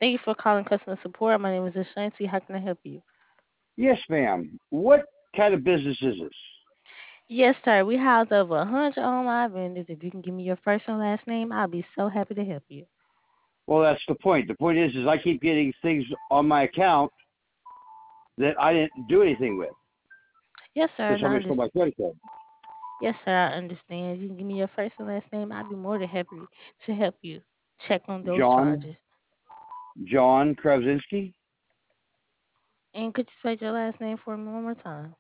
Thank you for calling customer support. My name is Ashanti. How can I help you? Yes, ma'am. What kind of business is this? Yes, sir. We house over 100 online vendors. If you can give me your first and last name, I'll be so happy to help you. Well, that's the point. The point is I keep getting things on my account that I didn't do anything with Yes, sir. because And I somebody stole my credit card. yes, sir. I understand. If you can give me your first and last name, I'll be more than happy to help you check on those John charges. John Krasinski, And could you spell your last name for me one more time?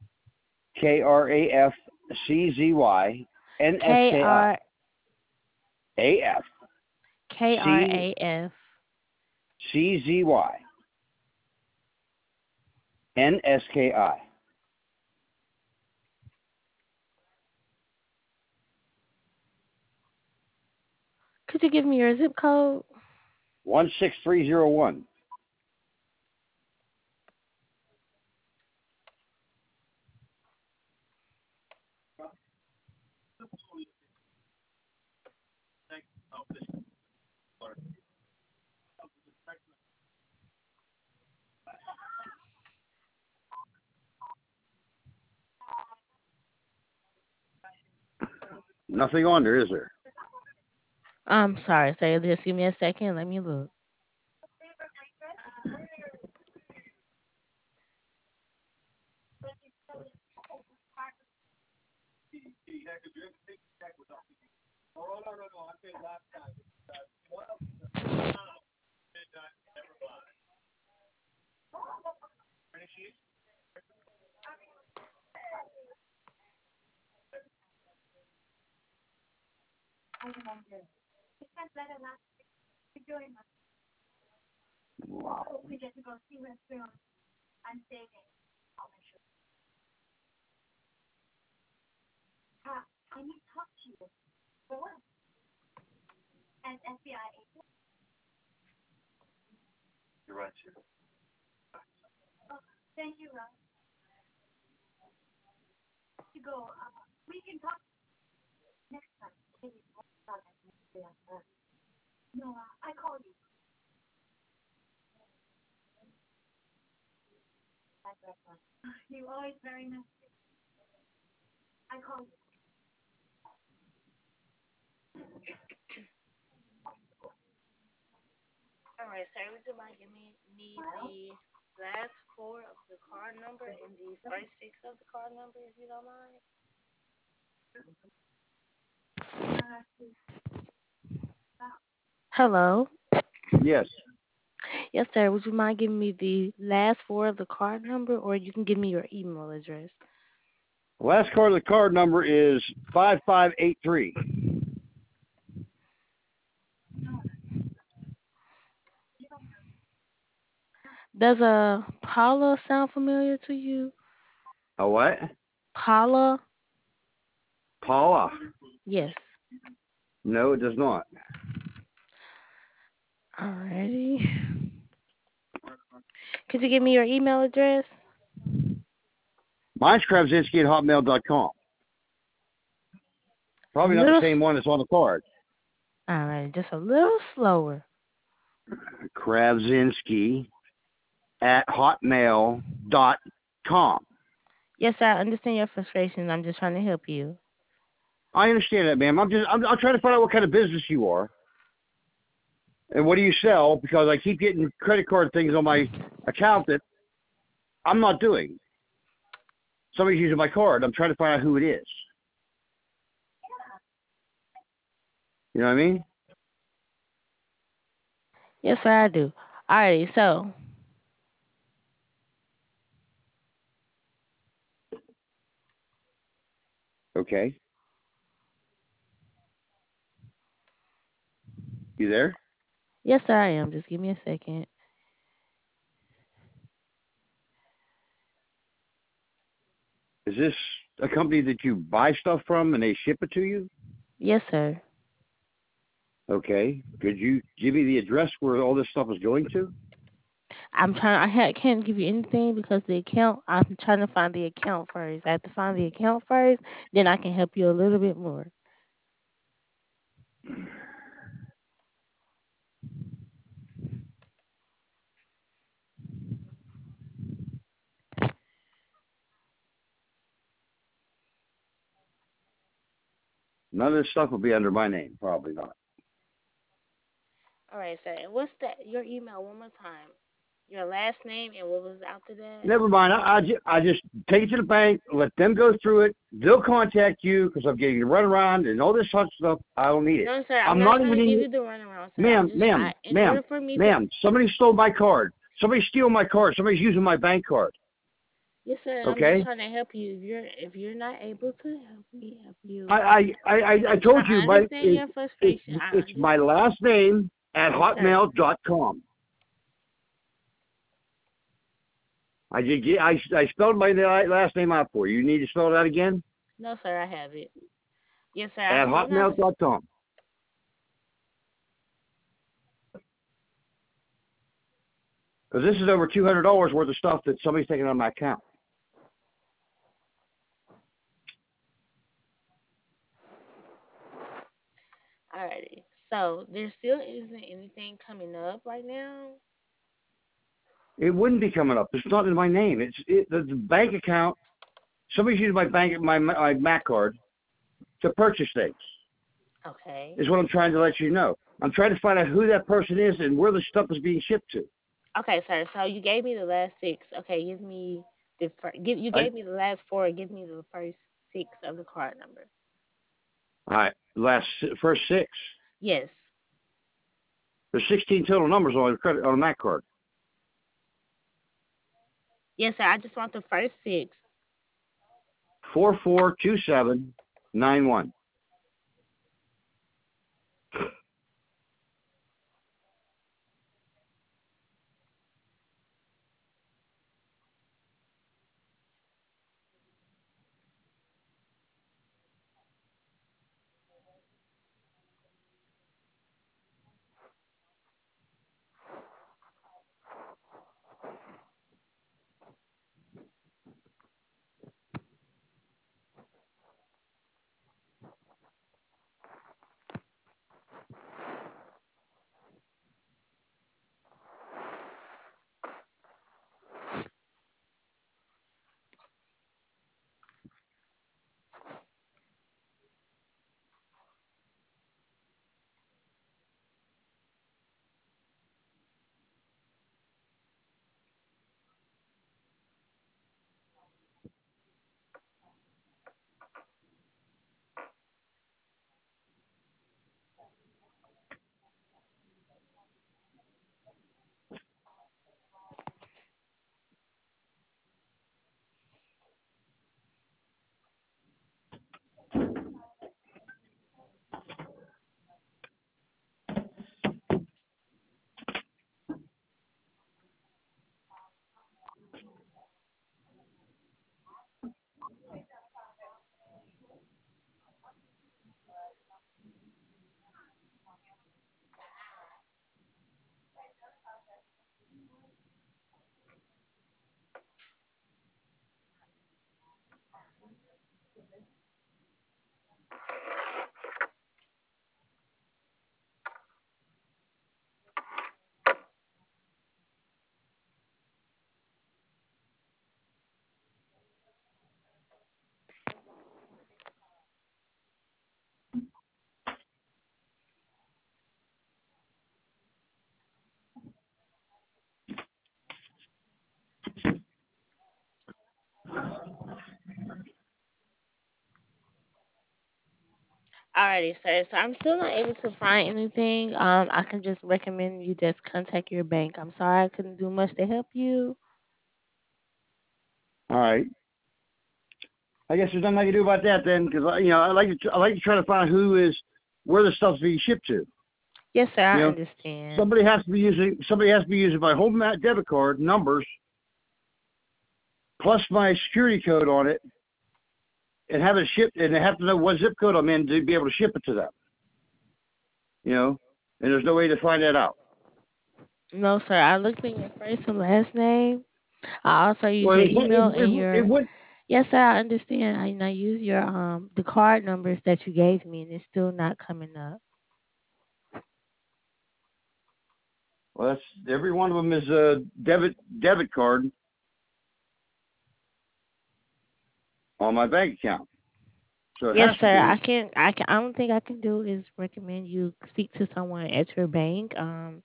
K Krafczynski, R A F K R C A F. C Z Y Nski. Could you give me your zip code? 16301. Nothing on there, is there? I'm sorry, sir. Just give me a second. Let me look. All right, sir. Would you mind giving me the last four of the card number and the first six of the card number, if you don't mind? Hello. Yes. Yes, sir. Would you mind giving me the last four of the card number, or you can give me your email address? Last card of the card number is 5583. Does a Paula sound familiar to you? A what? Paula? Paula. Yes. No, it does not. Alrighty. Could you give me your email address? Mine's Krasinski at hotmail.com. A Probably not the little. same one that's on the card. Alright, just a little slower. Krasinski at hotmail.com. Yes, sir. I understand your frustration. I'm just trying to help you. I understand that, ma'am. I'm trying to find out what kind of business you are and what do you sell because I keep getting credit card things on my account that I'm not doing. Somebody's using my card. I'm trying to find out who it is. You know what I mean? Yes, sir. I do. Alrighty. So, Okay. You there? yes, sir. I am. Just give me a second. Is this a company that you buy stuff from and they ship it to you? Yes, sir. Okay. Could you give me the address where all this stuff is going to? I'm trying. Can't give you anything because the account. I'm trying to find the account first. I have to find the account first, then I can help you a little bit more. None of this stuff will be under my name. Probably not. All right, sir. And what's your email one more time? Your last name and what was after that? Never mind. I just take it to the bank, let them go through it. They'll contact you because I'm getting to run around and all this such stuff. I don't need it. No, sir. I'm I'm not not trying even to give in. you the runaround, sir. I'm Ma'am, just ma'am, in ma'am, order for me to. ma'am. Somebody stole my card. Somebody's stealing my card. Somebody's using my bank card. Yes, sir. And I'm just Okay. trying to help you. If you're not able to help me help you, I that's fine. told I you, but understand your frustration. I it's my understand. last name at Yes, sir. hotmail.com. I spelled my last name out for you. You need to spell that again? No, sir. I have it. Yes, sir. I At still not. hotmail.com. Because this is over $200 worth of stuff that somebody's taking on my account. Alrighty. So there still isn't anything coming up right now. It wouldn't be coming up. It's not in my name. The bank account. Somebody's using my Mac card to purchase things. Okay. Is what I'm trying to let you know. I'm trying to find out who that person is and where the stuff is being shipped to. Okay, sir. So you gave me the last six. Okay, give me you I, gave me the last four. Give me the first six of the card number. all right, first six. Yes. There's 16 total numbers on a Mac card. Yes, sir. I just want the first six. 442791. Alrighty, sir. So I'm still not able to find anything. I can just recommend you just contact your bank. I'm sorry I couldn't do much to help you. All right. I guess there's nothing I can do about that then, because I like to try to find where the stuff's being shipped to. Yes, sir. You I know, understand. somebody has to be using my home debit card numbers plus my security code on it, and have it shipped, and they have to know what zip code I'm in to be able to ship it to them. You know, and there's no way to find that out. No, sir. I looked in your first and last name. I also use Well, your it, email it, and it your. would. Yes, sir. I understand. I use your the card numbers that you gave me, and it's still not coming up. Well, that's every one of them is a debit card on my bank account. So it Yes, has to sir. be. I can. I don't think I can do is recommend you speak to someone at your bank.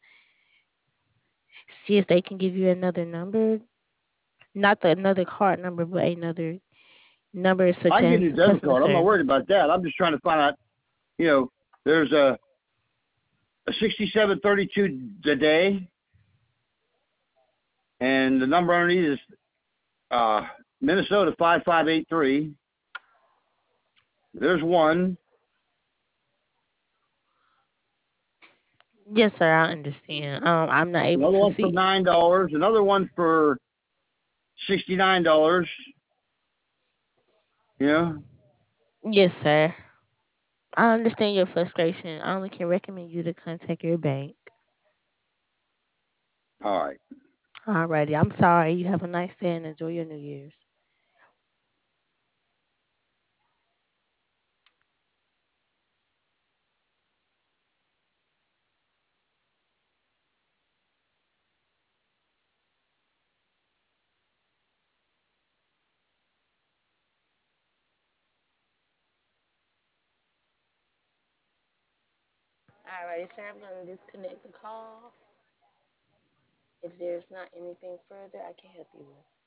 See if they can give you another number, not the another card number, but another number I such can give you as a debit customer card. I'm not worried service. about that. I'm just trying to find out. You know, there's a 6732 today, and the number underneath is uh, Minnesota 5583. There's one. Yes, sir. I understand. I'm not able Another to one for see. $9. Another one for $69. You know. Yes, sir. I understand your frustration. I only can recommend you to contact your bank. All right. Alrighty. I'm sorry. You have a nice day and enjoy your New Year's. Alrighty, sir. I'm gonna disconnect the call. If there's not anything further I can help you with.